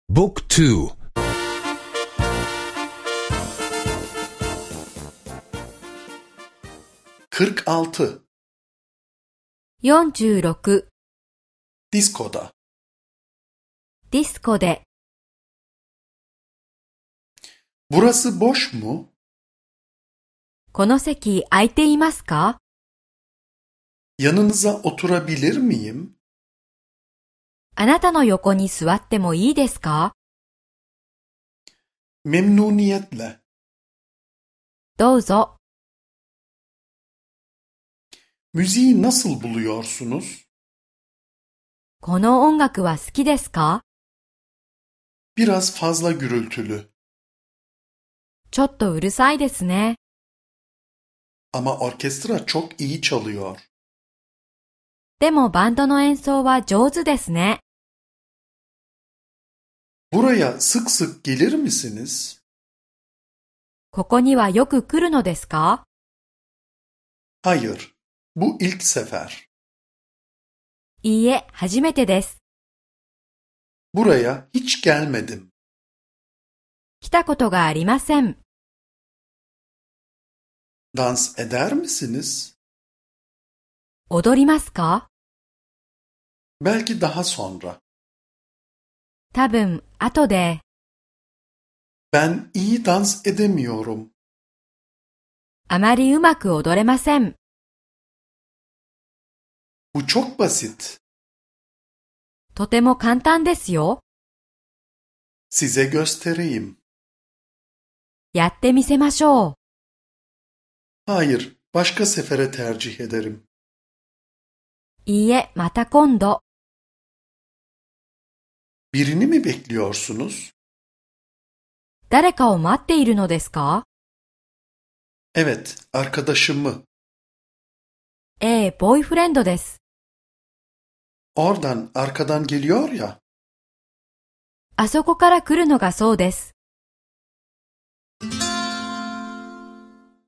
Book 2 46 46 Diskoda ディスコで Burası boş mu? この席空いていますか？ Yanınıza oturabilir miyim? あなたの横に座ってもいいですか？ Memnuniyetle. どうぞ。 Müziği nasıl buluyorsunuz? この音楽は好きですか？ Biraz fazla gürültülü. ちょっとうるさいですね。 Ama orkestra çok iyi çalıyor. でもバンドの演奏は上手ですね。 Buraya sık sık gelir misiniz? ここにはよく来るのですか？ Hayır. Bu ilk sefer. いいえ、初めてです。 Buraya hiç gelmedim. 来たことがありません。 Dans eder misiniz? 踊りますか？ Belki daha sonra. 多分、後で。 Ben iyi dans edemiyorum. あまりうまく踊れません。 Bu çok basit. とても簡単ですよ。 Size göstereyim. やってみせましょう。 Hayır, başka sefere tercih ederim. いいえ、また今度。 Birini mi bekliyorsunuz? 誰かを待っているのですか？ Evet, arkadaşımı. ええ、ボーイフレンドです。 Oradan, arkadan geliyor ya. あそこから来るのがそうです。